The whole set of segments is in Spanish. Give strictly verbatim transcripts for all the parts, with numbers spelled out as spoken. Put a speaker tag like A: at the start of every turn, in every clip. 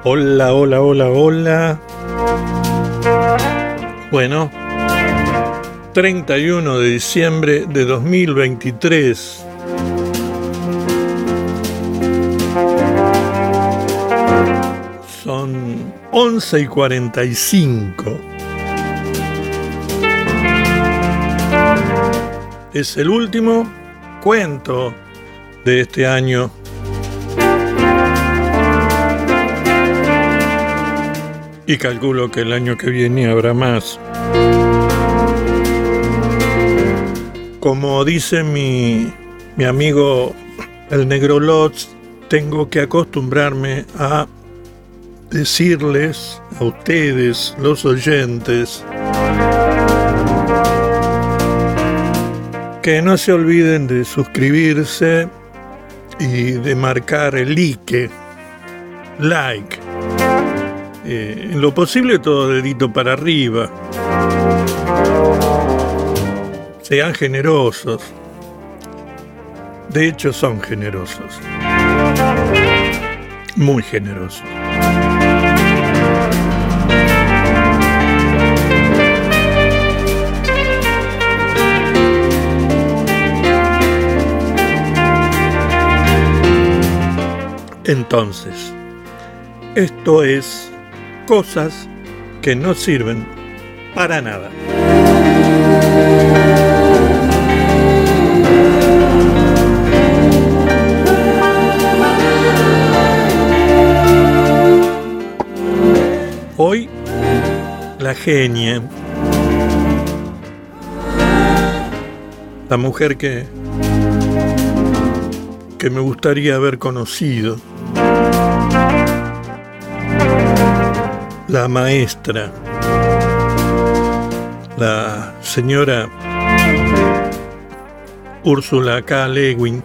A: Hola, hola, hola, hola. Bueno, treinta y uno de diciembre de dos mil veintitrés. Son once y cuarenta y cinco. Es el último cuento de este año. Y calculo que el año que viene habrá más. Como dice mi, mi amigo el Negro Lotz, tengo que acostumbrarme a decirles a ustedes, los oyentes, que no se olviden de suscribirse y de marcar el like, like. Eh, en lo posible todo dedito para arriba. Sean generosos. De hecho son generosos. Muy generosos. Entonces, esto es cosas que no sirven para nada. Hoy, la genia, la mujer que, que me gustaría haber conocido, la maestra, la señora Úrsula K. Le Guin,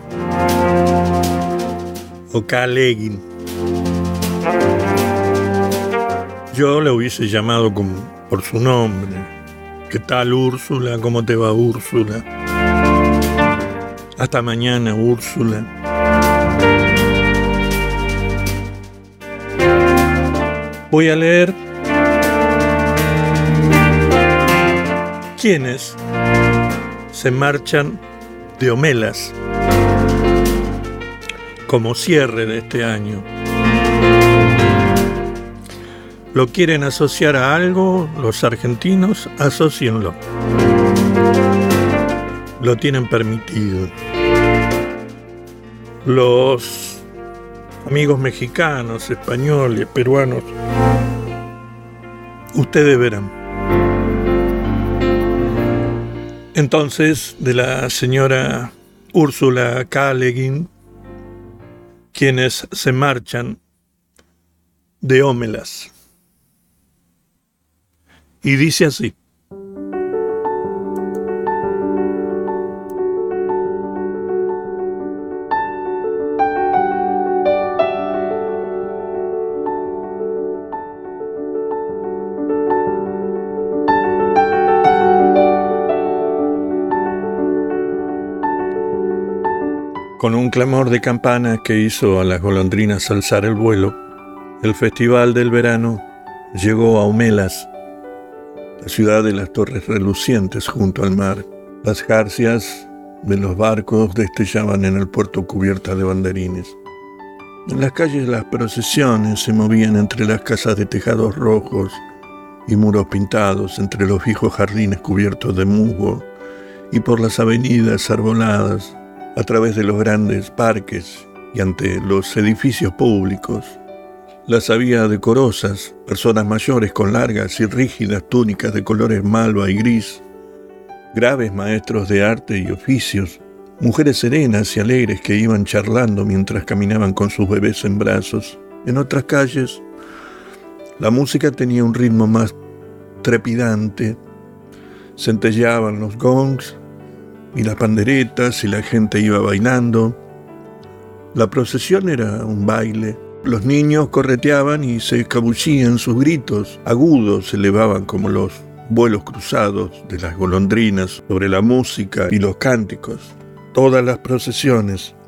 A: o K. Le Guin. Yo la hubiese llamado con, por su nombre. ¿Qué tal, Úrsula? ¿Cómo te va, Úrsula? Hasta mañana, Úrsula. Voy a leer quiénes se marchan de Homelas como cierre de este año. ¿Lo quieren asociar a algo? Los argentinos, asócienlo. Lo tienen permitido. Los amigos mexicanos, españoles, peruanos, ustedes verán. Entonces, de la señora Úrsula K. Le Guin, quienes se marchan de Homelas. Y dice así. Con un clamor de campanas que hizo a las golondrinas alzar el vuelo, el festival del verano llegó a Homelas, la ciudad de las torres relucientes junto al mar. Las jarcias de los barcos destellaban en el puerto cubiertas de banderines. En las calles las procesiones se movían entre las casas de tejados rojos y muros pintados, entre los viejos jardines cubiertos de musgo y por las avenidas arboladas, a través de los grandes parques y ante los edificios públicos. Las había decorosas, personas mayores con largas y rígidas túnicas de colores malva y gris, graves maestros de arte y oficios, mujeres serenas y alegres que iban charlando mientras caminaban con sus bebés en brazos. En otras calles, la música tenía un ritmo más trepidante, centelleaban los gongs y las panderetas y la gente iba bailando. La procesión era un baile. Los niños correteaban y se escabullían, sus gritos agudos se elevaban como los vuelos cruzados de las golondrinas sobre la música y los cánticos. Todas las procesiones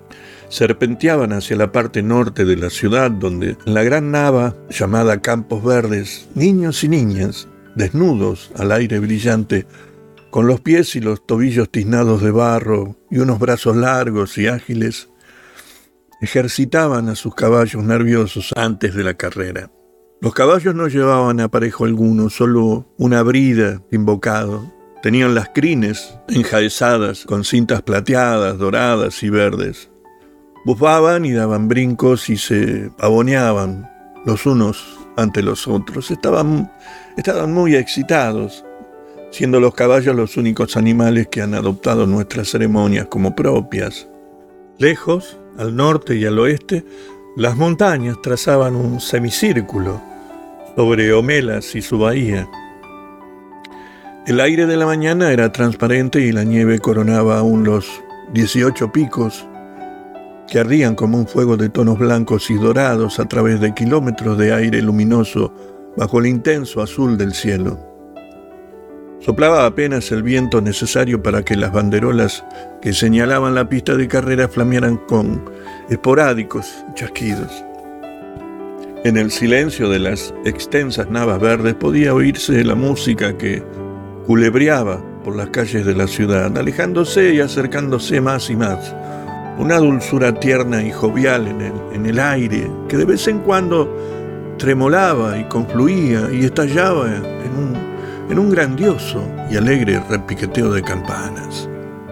A: serpenteaban hacia la parte norte de la ciudad, donde en la gran nava llamada Campos Verdes, niños y niñas, desnudos al aire brillante, con los pies y los tobillos tiznados de barro y unos brazos largos y ágiles, ejercitaban a sus caballos nerviosos antes de la carrera. Los caballos no llevaban aparejo alguno, solo una brida sin bocado. Tenían las crines enjaezadas con cintas plateadas, doradas y verdes. Bufaban y daban brincos y se pavoneaban los unos ante los otros. Estaban, estaban muy excitados, siendo los caballos los únicos animales que han adoptado nuestras ceremonias como propias. Lejos, al norte y al oeste, las montañas trazaban un semicírculo sobre Homelas y su bahía. El aire de la mañana era transparente y la nieve coronaba aún los dieciocho picos que ardían como un fuego de tonos blancos y dorados a través de kilómetros de aire luminoso bajo el intenso azul del cielo. Soplaba apenas el viento necesario para que las banderolas que señalaban la pista de carrera flamearan con esporádicos chasquidos. En el silencio de las extensas navas verdes podía oírse la música que culebreaba por las calles de la ciudad, alejándose y acercándose más y más. Una dulzura tierna y jovial en el, en el aire, que de vez en cuando tremolaba y confluía y estallaba en un, en un grandioso y alegre repiqueteo de campanas.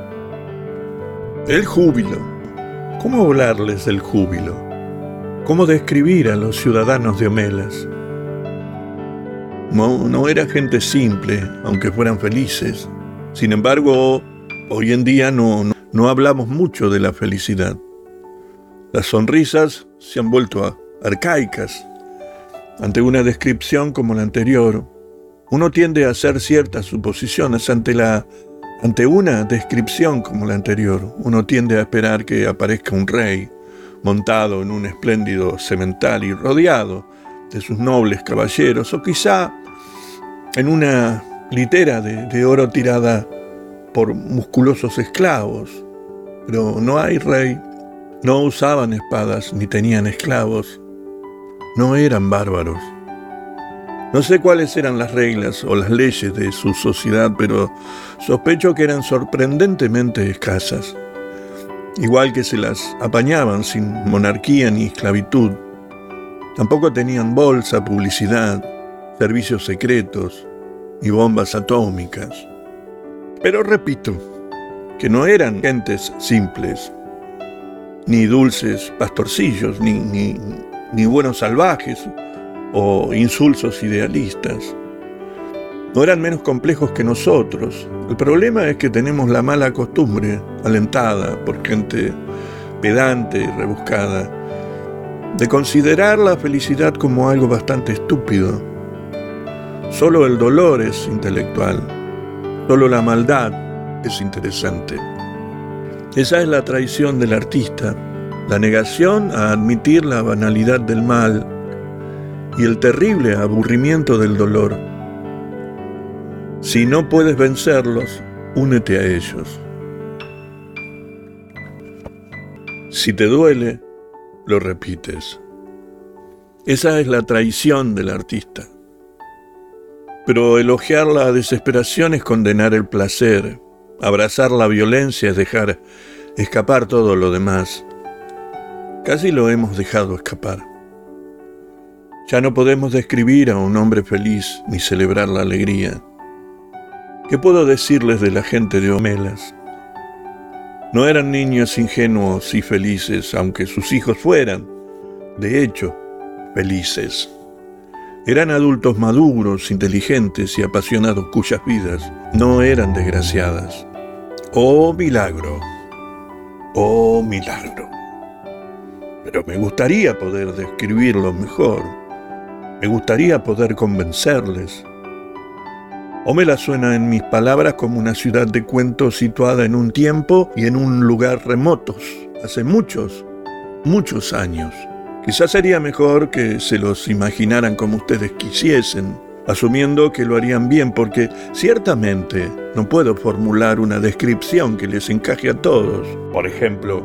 A: El júbilo. ¿Cómo hablarles del júbilo? ¿Cómo describir a los ciudadanos de Homelas? No, no era gente simple, aunque fueran felices. Sin embargo, hoy en día no, no, no hablamos mucho de la felicidad. Las sonrisas se han vuelto arcaicas. Ante una descripción como la anterior, uno tiende a hacer ciertas suposiciones. Ante, la, ante una descripción como la anterior, uno tiende a esperar que aparezca un rey montado en un espléndido semental y rodeado de sus nobles caballeros, o quizá en una litera de, de oro tirada por musculosos esclavos. Pero no hay rey, no usaban espadas ni tenían esclavos, no eran bárbaros. No sé cuáles eran las reglas o las leyes de su sociedad, pero sospecho que eran sorprendentemente escasas. Igual que se las apañaban sin monarquía ni esclavitud. Tampoco tenían bolsa, publicidad, servicios secretos y bombas atómicas. Pero repito, que no eran gentes simples, ni dulces pastorcillos, ni, ni, ni buenos salvajes o insulsos idealistas. No eran menos complejos que nosotros. El problema es que tenemos la mala costumbre, alentada por gente pedante y rebuscada, de considerar la felicidad como algo bastante estúpido. Solo el dolor es intelectual, solo la maldad es interesante. Esa es la traición del artista, la negación a admitir la banalidad del mal y el terrible aburrimiento del dolor. Si no puedes vencerlos, únete a ellos. Si te duele, lo repites. Esa es la traición del artista. Pero elogiar la desesperación es condenar el placer. Abrazar la violencia es dejar escapar todo lo demás. Casi lo hemos dejado escapar. Ya no podemos describir a un hombre feliz ni celebrar la alegría. ¿Qué puedo decirles de la gente de Homelas? No eran niños ingenuos y felices, aunque sus hijos fueran, de hecho, felices. Eran adultos maduros, inteligentes y apasionados cuyas vidas no eran desgraciadas. ¡Oh, milagro! ¡Oh, milagro! Pero me gustaría poder describirlo mejor. Me gustaría poder convencerles. Homelas suena en mis palabras como una ciudad de cuentos situada en un tiempo y en un lugar remotos, hace muchos, muchos años. Quizás sería mejor que se los imaginaran como ustedes quisiesen, asumiendo que lo harían bien, porque ciertamente no puedo formular una descripción que les encaje a todos. Por ejemplo,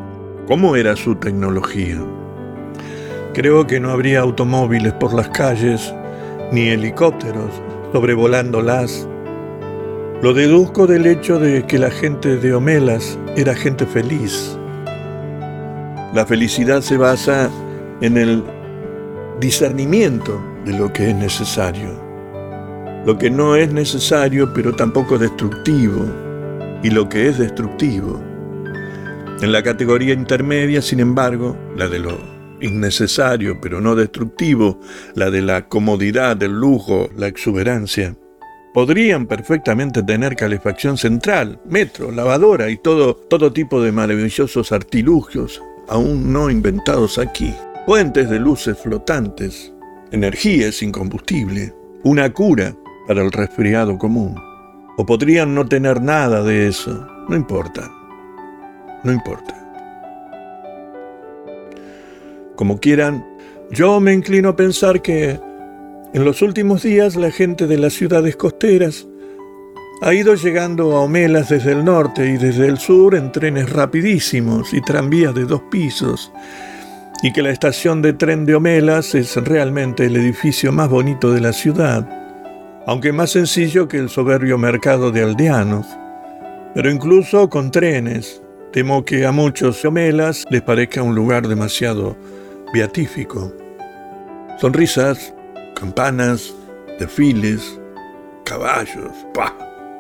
A: ¿Cómo era su tecnología? Creo que no habría automóviles por las calles, ni helicópteros sobrevolándolas. Lo deduzco del hecho de que la gente de Homelas era gente feliz. La felicidad se basa en el discernimiento de lo que es necesario. Lo que no es necesario, pero tampoco destructivo, y lo que es destructivo. En la categoría intermedia, sin embargo, la de lo innecesario, pero no destructivo, la de la comodidad, el lujo, la exuberancia, podrían perfectamente tener calefacción central, metro, lavadora y todo, todo tipo de maravillosos artilugios aún no inventados aquí. Puentes de luces flotantes, energía sin combustible, una cura para el resfriado común. O podrían no tener nada de eso, no importa, no importa. Como quieran, yo me inclino a pensar que en los últimos días la gente de las ciudades costeras ha ido llegando a Homelas desde el norte y desde el sur en trenes rapidísimos y tranvías de dos pisos, y que la estación de tren de Homelas es realmente el edificio más bonito de la ciudad, aunque más sencillo que el soberbio mercado de aldeanos. Pero incluso con trenes, temo que a muchos de Homelas les parezca un lugar demasiado beatífico. Sonrisas, campanas, desfiles, caballos, ¡pah!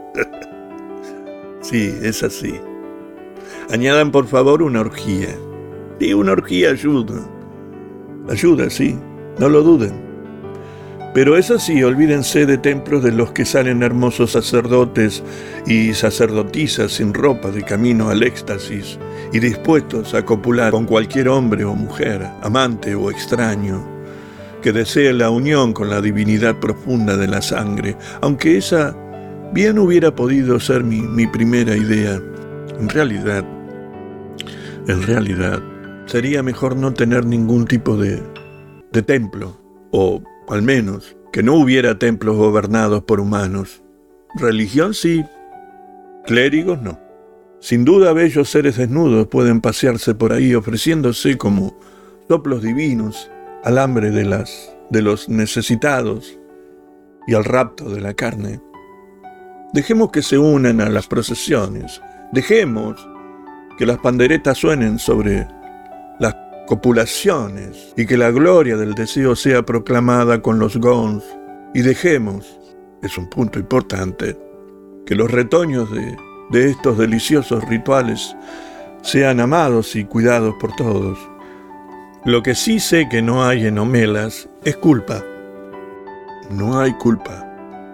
A: Sí, es así. Añadan por favor una orgía. Sí, una orgía ayuda. Ayuda, sí, no lo duden. Pero eso sí, olvídense de templos de los que salen hermosos sacerdotes y sacerdotisas sin ropa de camino al éxtasis y dispuestos a copular con cualquier hombre o mujer, amante o extraño, que desee la unión con la divinidad profunda de la sangre, aunque esa bien hubiera podido ser mi, mi primera idea. En realidad, en realidad, sería mejor no tener ningún tipo de, de templo, o al menos que no hubiera templos gobernados por humanos. Religión sí, clérigos no. Sin duda bellos seres desnudos pueden pasearse por ahí ofreciéndose como soplos divinos al hambre de, las, de los necesitados y al rapto de la carne. Dejemos que se unan a las procesiones, dejemos que las panderetas suenen sobre las copulaciones y que la gloria del deseo sea proclamada con los gongs, y dejemos, es un punto importante, que los retoños de, de estos deliciosos rituales sean amados y cuidados por todos. Lo que sí sé que no hay en Homelas es culpa. No hay culpa.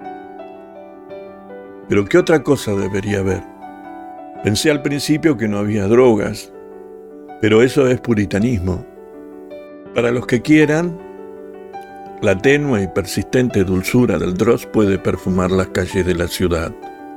A: Pero ¿qué otra cosa debería haber? Pensé al principio que no había drogas, pero eso es puritanismo. Para los que quieran, la tenue y persistente dulzura del dross puede perfumar las calles de la ciudad.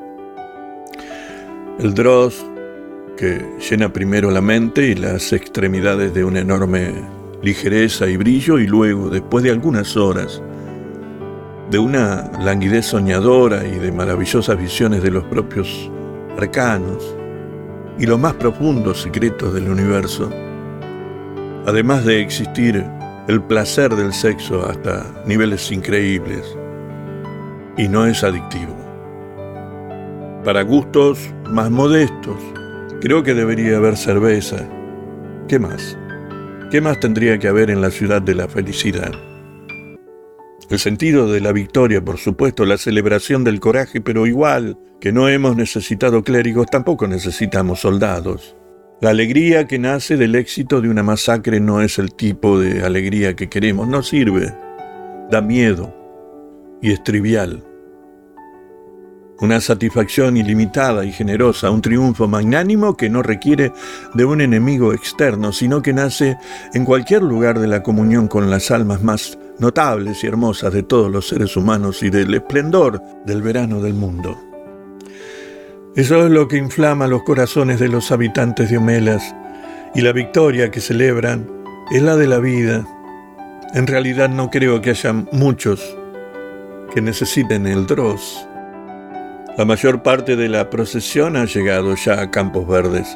A: El dross que llena primero la mente y las extremidades de una enorme ligereza y brillo, y luego, después de algunas horas, de una languidez soñadora y de maravillosas visiones de los propios arcanos y los más profundos secretos del universo, además de existir el placer del sexo hasta niveles increíbles, y no es adictivo. Para gustos más modestos, creo que debería haber cerveza. ¿Qué más? ¿Qué más tendría que haber en la ciudad de la felicidad? El sentido de la victoria, por supuesto, la celebración del coraje, pero igual que no hemos necesitado clérigos, tampoco necesitamos soldados. La alegría que nace del éxito de una masacre no es el tipo de alegría que queremos, no sirve, da miedo y es trivial. Una satisfacción ilimitada y generosa, un triunfo magnánimo que no requiere de un enemigo externo, sino que nace en cualquier lugar de la comunión con las almas más notables y hermosas de todos los seres humanos y del esplendor del verano del mundo. Eso es lo que inflama los corazones de los habitantes de Homelas, y la victoria que celebran es la de la vida. En realidad no creo que haya muchos que necesiten el dross. La mayor parte de la procesión ha llegado ya a Campos Verdes.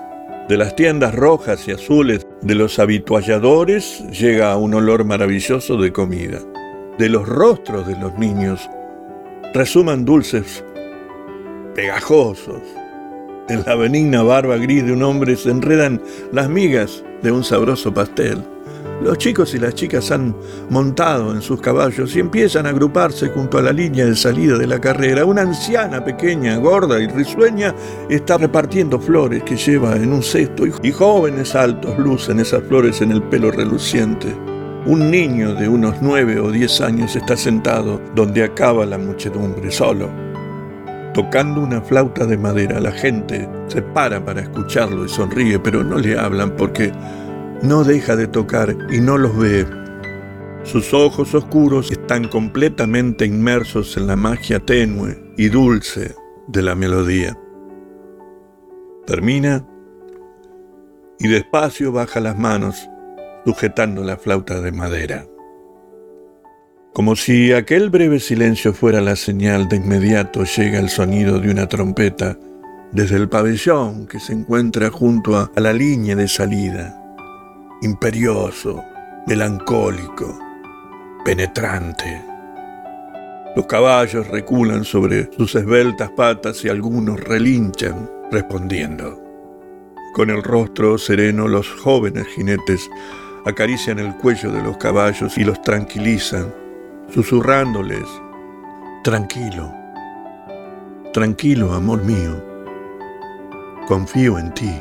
A: De las tiendas rojas y azules de los habitualladores llega un olor maravilloso de comida. De los rostros de los niños resuman dulces pegajosos. En la benigna barba gris de un hombre se enredan las migas de un sabroso pastel. Los chicos y las chicas han montado en sus caballos y empiezan a agruparse junto a la línea de salida de la carrera. Una anciana pequeña, gorda y risueña está repartiendo flores que lleva en un cesto y jóvenes altos lucen esas flores en el pelo reluciente. Un niño de unos nueve o diez años está sentado donde acaba la muchedumbre, solo, tocando una flauta de madera. La gente se para para escucharlo y sonríe, pero no le hablan porque no deja de tocar y no los ve. Sus ojos oscuros están completamente inmersos en la magia tenue y dulce de la melodía. Termina y despacio baja las manos sujetando la flauta de madera. Como si aquel breve silencio fuera la señal, de inmediato llega el sonido de una trompeta desde el pabellón que se encuentra junto a, a la línea de salida. Imperioso, melancólico, penetrante. Los caballos reculan sobre sus esbeltas patas y algunos relinchan respondiendo. Con el rostro sereno, los jóvenes jinetes acarician el cuello de los caballos y los tranquilizan, susurrándoles: tranquilo, tranquilo, amor mío, confío en ti.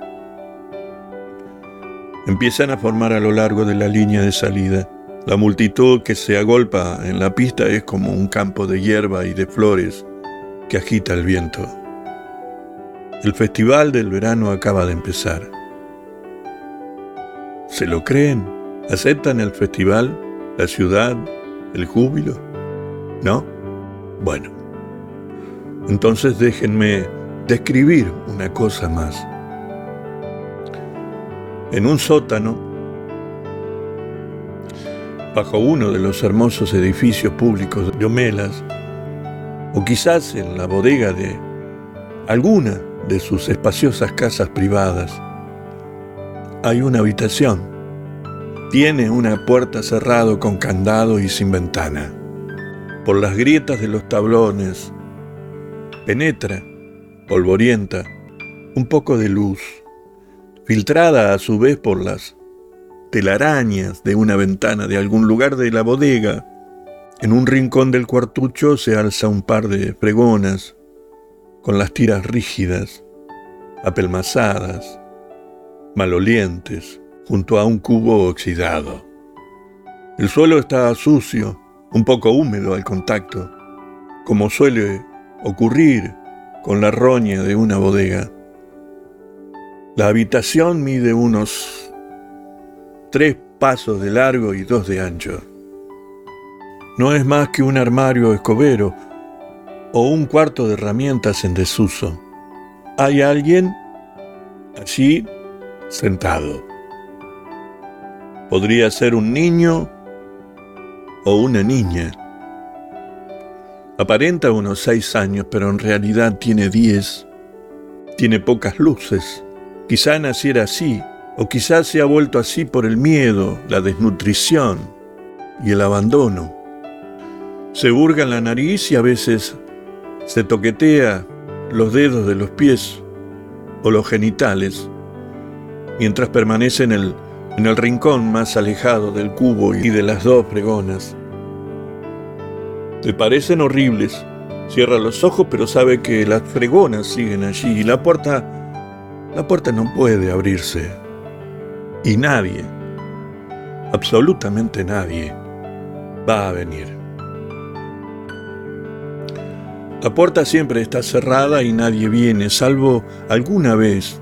A: Empiezan a formar a lo largo de la línea de salida. La multitud que se agolpa en la pista es como un campo de hierba y de flores que agita el viento. El festival del verano acaba de empezar. ¿Se lo creen? ¿Aceptan el festival, la ciudad, el júbilo? ¿No? Bueno, entonces déjenme describir una cosa más. En un sótano, bajo uno de los hermosos edificios públicos de Homelas, o quizás en la bodega de alguna de sus espaciosas casas privadas, hay una habitación. Tiene una puerta cerrada con candado y sin ventana. Por las grietas de los tablones penetra, polvorienta, un poco de luz, filtrada a su vez por las telarañas de una ventana de algún lugar de la bodega. En un rincón del cuartucho se alza un par de fregonas con las tiras rígidas, apelmazadas, malolientes, junto a un cubo oxidado. El suelo está sucio, un poco húmedo al contacto, como suele ocurrir con la roña de una bodega. La habitación mide unos tres pasos de largo y dos de ancho. No es más que un armario escobero o un cuarto de herramientas en desuso. Hay alguien allí sentado. Podría ser un niño o una niña. Aparenta unos seis años, pero en realidad tiene diez. Tiene pocas luces. Quizá naciera así, o quizás se ha vuelto así por el miedo, la desnutrición y el abandono. Se hurga en la nariz y a veces se toquetea los dedos de los pies o los genitales, mientras permanece en el, en el rincón más alejado del cubo y de las dos fregonas. Le parecen horribles. Cierra los ojos, pero sabe que las fregonas siguen allí y la puerta, la puerta no puede abrirse. Y nadie, absolutamente nadie, va a venir. La puerta siempre está cerrada y nadie viene, salvo alguna vez.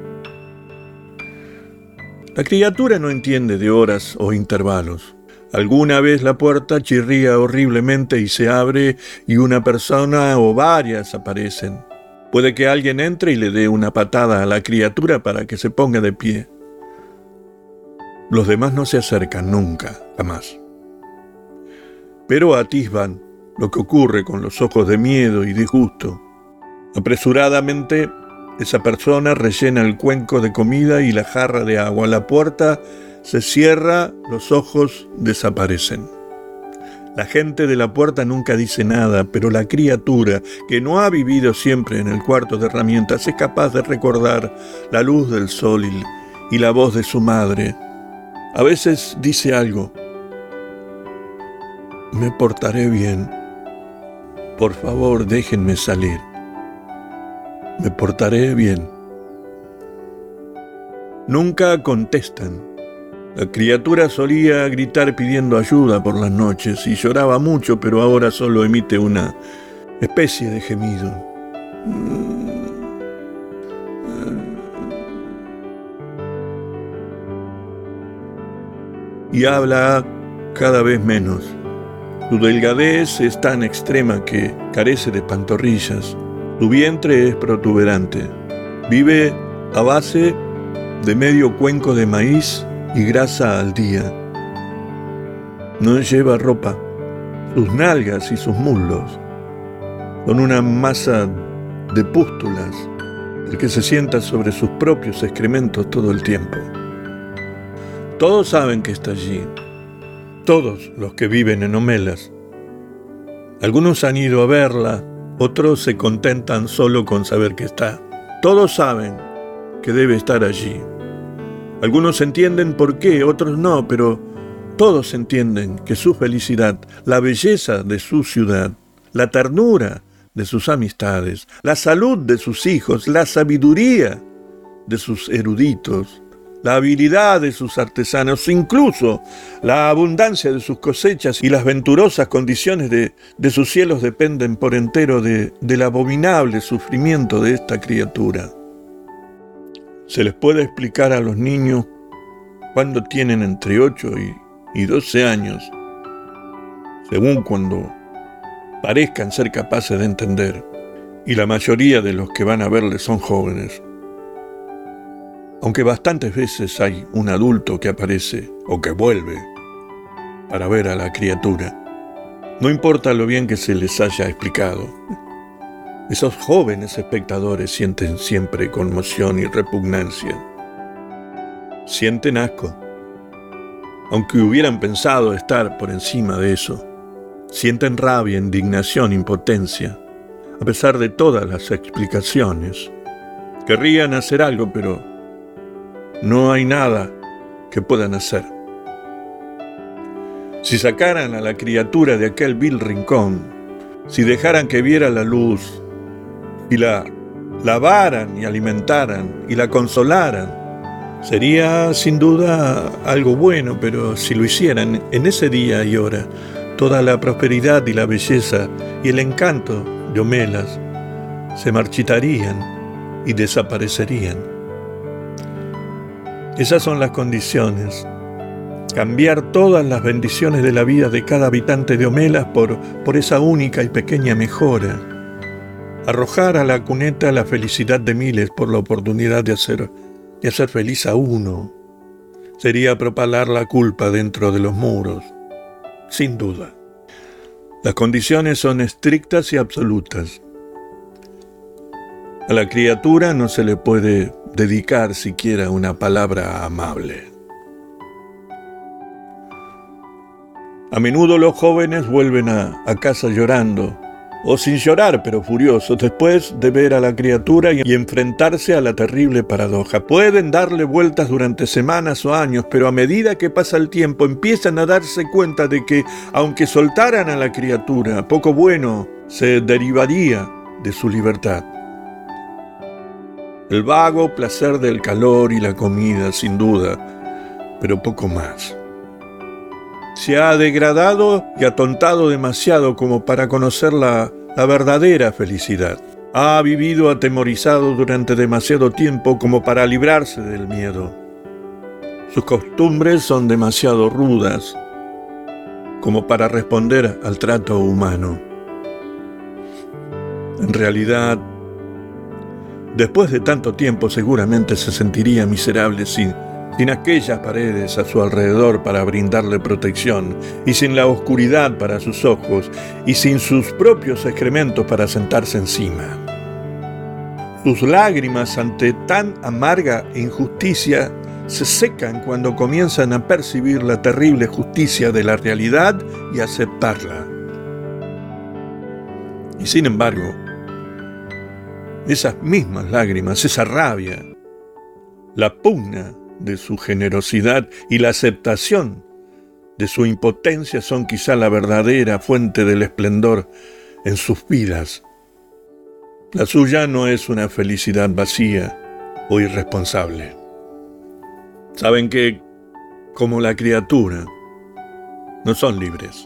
A: La criatura no entiende de horas o intervalos. Alguna vez la puerta chirría horriblemente y se abre y una persona o varias aparecen. Puede que alguien entre y le dé una patada a la criatura para que se ponga de pie. Los demás no se acercan nunca, jamás. Pero atisban lo que ocurre con los ojos de miedo y disgusto. Apresuradamente Esa persona rellena el cuenco de comida y la jarra de agua. La puerta se cierra, los ojos desaparecen. La gente de la puerta nunca dice nada, pero la criatura, que no ha vivido siempre en el cuarto de herramientas, es capaz de recordar la luz del sol y, y la voz de su madre. A veces dice algo. Me portaré bien. Por favor, déjenme salir. Me portaré bien. Nunca contestan. La criatura solía gritar pidiendo ayuda por las noches y lloraba mucho, pero ahora solo emite una especie de gemido. Y habla cada vez menos. Su delgadez es tan extrema que carece de pantorrillas. Su vientre es protuberante. Vive a base de medio cuenco de maíz y grasa al día. No lleva ropa. Sus nalgas y sus muslos son una masa de pústulas, el que se sienta sobre sus propios excrementos todo el tiempo. Todos saben que está allí. Todos los que viven en Homelas. Algunos han ido a verla, otros se contentan solo con saber que está. Todos saben que debe estar allí. Algunos entienden por qué, otros no, pero todos entienden que su felicidad, la belleza de su ciudad, la ternura de sus amistades, la salud de sus hijos, la sabiduría de sus eruditos, la habilidad de sus artesanos, incluso la abundancia de sus cosechas y las venturosas condiciones de, de sus cielos dependen por entero de, del abominable sufrimiento de esta criatura. Se les puede explicar a los niños cuando tienen entre ocho y doce años, según cuando parezcan ser capaces de entender, y la mayoría de los que van a verles son jóvenes. Aunque bastantes veces hay un adulto que aparece o que vuelve para ver a la criatura. No importa lo bien que se les haya explicado. Esos jóvenes espectadores sienten siempre conmoción y repugnancia. Sienten asco, aunque hubieran pensado estar por encima de eso. Sienten rabia, indignación, impotencia, a pesar de todas las explicaciones. Querrían hacer algo, pero no hay nada que puedan hacer. Si sacaran a la criatura de aquel vil rincón, si dejaran que viera la luz, y la lavaran y alimentaran y la consolaran, sería sin duda algo bueno, pero si lo hicieran en ese día y hora, toda la prosperidad y la belleza y el encanto de Homelas se marchitarían y desaparecerían. Esas son las condiciones. Cambiar todas las bendiciones de la vida de cada habitante de Homelas por, por esa única y pequeña mejora. Arrojar a la cuneta la felicidad de miles por la oportunidad de hacer, de hacer feliz a uno. Sería propalar la culpa dentro de los muros. Sin duda. Las condiciones son estrictas y absolutas. A la criatura no se le puede dedicar siquiera una palabra amable. A menudo los jóvenes vuelven a, a casa llorando, o sin llorar pero furiosos, después de ver a la criatura y, y enfrentarse a la terrible paradoja. Pueden darle vueltas durante semanas o años, pero a medida que pasa el tiempo empiezan a darse cuenta de que, aunque soltaran a la criatura, poco bueno se derivaría de su libertad. El vago placer del calor y la comida, sin duda, pero poco más. Se ha degradado y atontado demasiado como para conocer la, la verdadera felicidad. Ha vivido atemorizado durante demasiado tiempo como para librarse del miedo. Sus costumbres son demasiado rudas como para responder al trato humano. En realidad, después de tanto tiempo seguramente se sentiría miserable sin sin aquellas paredes a su alrededor para brindarle protección, y sin la oscuridad para sus ojos, y sin sus propios excrementos para sentarse encima. Sus lágrimas ante tan amarga injusticia se secan cuando comienzan a percibir la terrible justicia de la realidad y aceptarla. Y sin embargo, esas mismas lágrimas, esa rabia, la pugna de su generosidad y la aceptación de su impotencia son quizá la verdadera fuente del esplendor en sus vidas. La suya no es una felicidad vacía o irresponsable. Saben que, como la criatura, no son libres.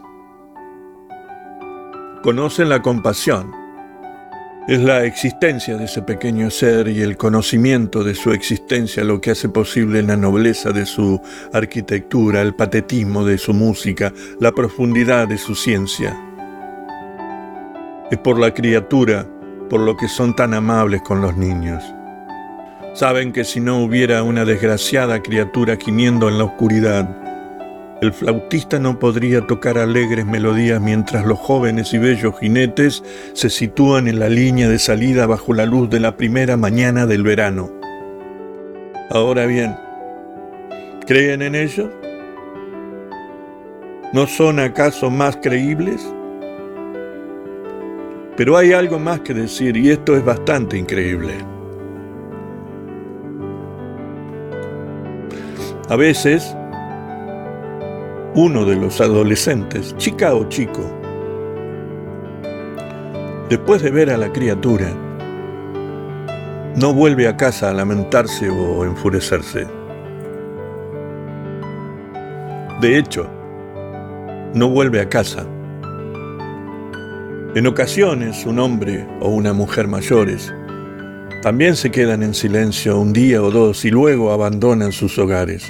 A: Conocen la compasión. Es la existencia de ese pequeño ser y el conocimiento de su existencia lo que hace posible la nobleza de su arquitectura, el patetismo de su música, la profundidad de su ciencia. Es por la criatura por lo que son tan amables con los niños. Saben que si no hubiera una desgraciada criatura gimiendo en la oscuridad, el flautista no podría tocar alegres melodías mientras los jóvenes y bellos jinetes se sitúan en la línea de salida bajo la luz de la primera mañana del verano. Ahora bien, ¿creen en ellos? ¿No son acaso más creíbles? Pero hay algo más que decir, y esto es bastante increíble. A veces, uno de los adolescentes, chica o chico, después de ver a la criatura, no vuelve a casa a lamentarse o enfurecerse. De hecho, no vuelve a casa. En ocasiones, un hombre o una mujer mayores también se quedan en silencio un día o dos y luego abandonan sus hogares.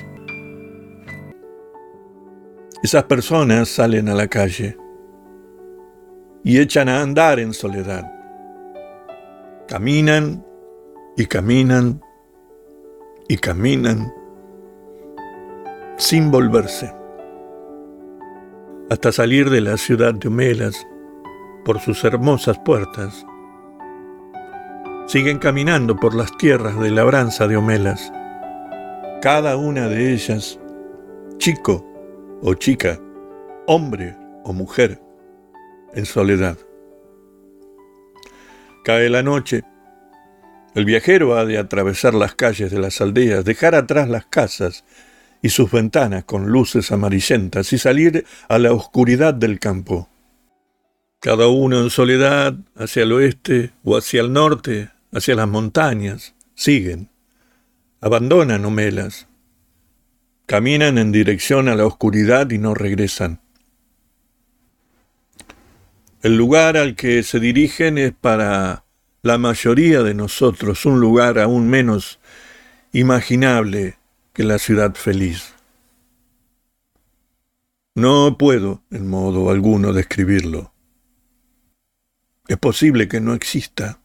A: Esas personas salen a la calle y echan a andar en soledad. Caminan y caminan y caminan sin volverse, hasta salir de la ciudad de Homelas por sus hermosas puertas. Siguen caminando por las tierras de labranza de Homelas, cada una de ellas, chico o chica, hombre o mujer, en soledad. Cae la noche. El viajero ha de atravesar las calles de las aldeas, dejar atrás las casas y sus ventanas con luces amarillentas y salir a la oscuridad del campo. Cada uno en soledad, hacia el oeste o hacia el norte, hacia las montañas, siguen, abandonan Homelas, caminan en dirección a la oscuridad y no regresan. El lugar al que se dirigen es para la mayoría de nosotros un lugar aún menos imaginable que la ciudad feliz. No puedo, en modo alguno, describirlo. Es posible que no exista,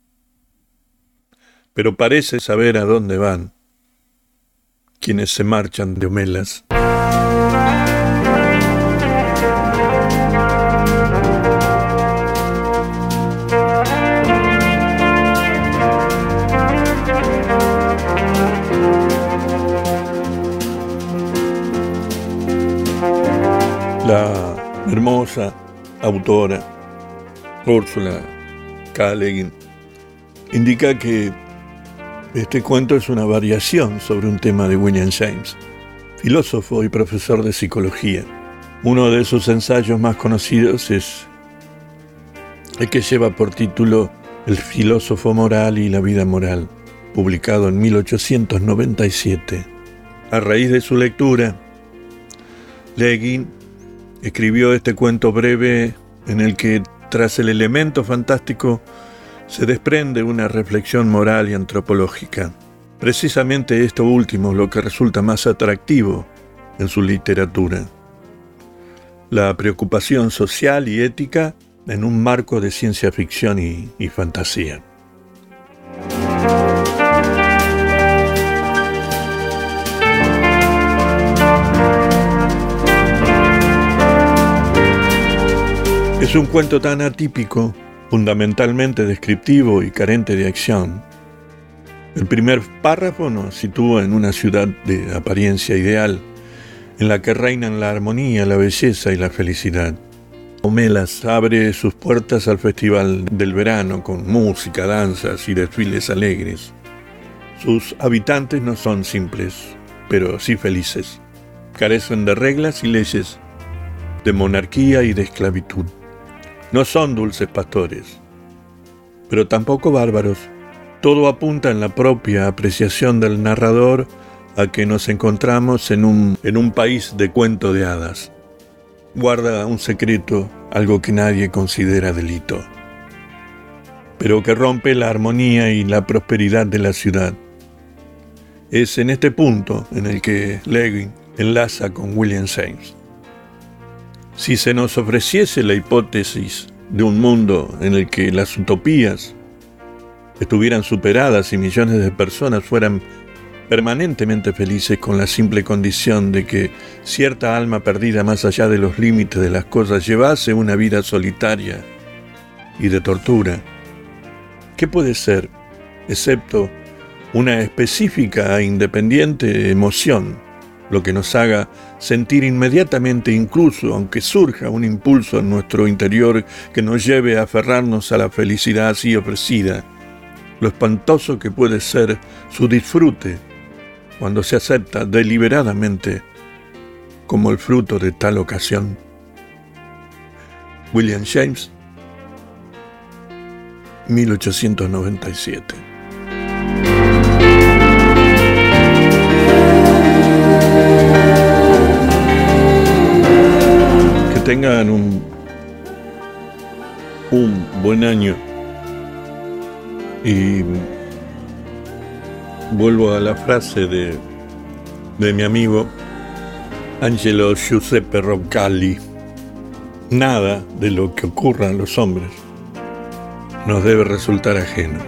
A: pero parece saber a dónde van quienes se marchan de Homelas. La hermosa autora Ursula K. Le Guin indica que este cuento es una variación sobre un tema de William James, filósofo y profesor de psicología. Uno de sus ensayos más conocidos es el que lleva por título El filósofo moral y la vida moral, publicado en mil ochocientos noventa y siete. A raíz de su lectura, Le Guin escribió este cuento breve en el que, tras el elemento fantástico, se desprende una reflexión moral y antropológica. Precisamente esto último es lo que resulta más atractivo en su literatura. La preocupación social y ética en un marco de ciencia ficción y, y fantasía. Es un cuento tan atípico, fundamentalmente descriptivo y carente de acción, El primer párrafo nos sitúa en una ciudad de apariencia ideal, en la que reinan la armonía, la belleza y la felicidad. Aumelas abre sus puertas al Festival del Verano con música, danzas y desfiles alegres. Sus habitantes no son simples, pero sí felices. Carecen de reglas y leyes, de monarquía y de esclavitud. No son dulces pastores, pero tampoco bárbaros. Todo apunta en la propia apreciación del narrador a que nos encontramos en un, en un país de cuento de hadas. Guarda un secreto, algo que nadie considera delito, pero que rompe la armonía y la prosperidad de la ciudad. Es en este punto en el que Lewin enlaza con William James. Si se nos ofreciese la hipótesis de un mundo en el que las utopías estuvieran superadas y millones de personas fueran permanentemente felices con la simple condición de que cierta alma perdida más allá de los límites de las cosas llevase una vida solitaria y de tortura, ¿qué puede ser, excepto una específica e independiente emoción, lo que nos haga sentir inmediatamente, incluso aunque surja un impulso en nuestro interior que nos lleve a aferrarnos a la felicidad así ofrecida, lo espantoso que puede ser su disfrute cuando se acepta deliberadamente como el fruto de tal ocasión? William James, mil ochocientos noventa y siete. Que tengan un, un buen año. Y vuelvo a la frase de, de mi amigo Angelo Giuseppe Roncalli: nada de lo que ocurra a los hombres nos debe resultar ajeno.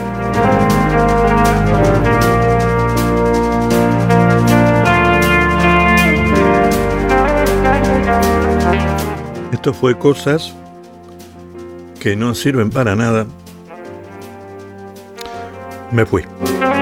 A: Esto fue Cosas que no sirven para nada. Me fui.